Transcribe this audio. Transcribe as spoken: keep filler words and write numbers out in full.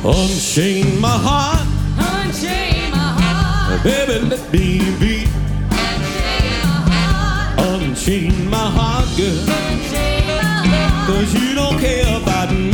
Unchain my heart, Unchain my heart, baby, let me be. unchain my heart, Unchain my heart, girl, unchain my heart. 'cause you don't care about me.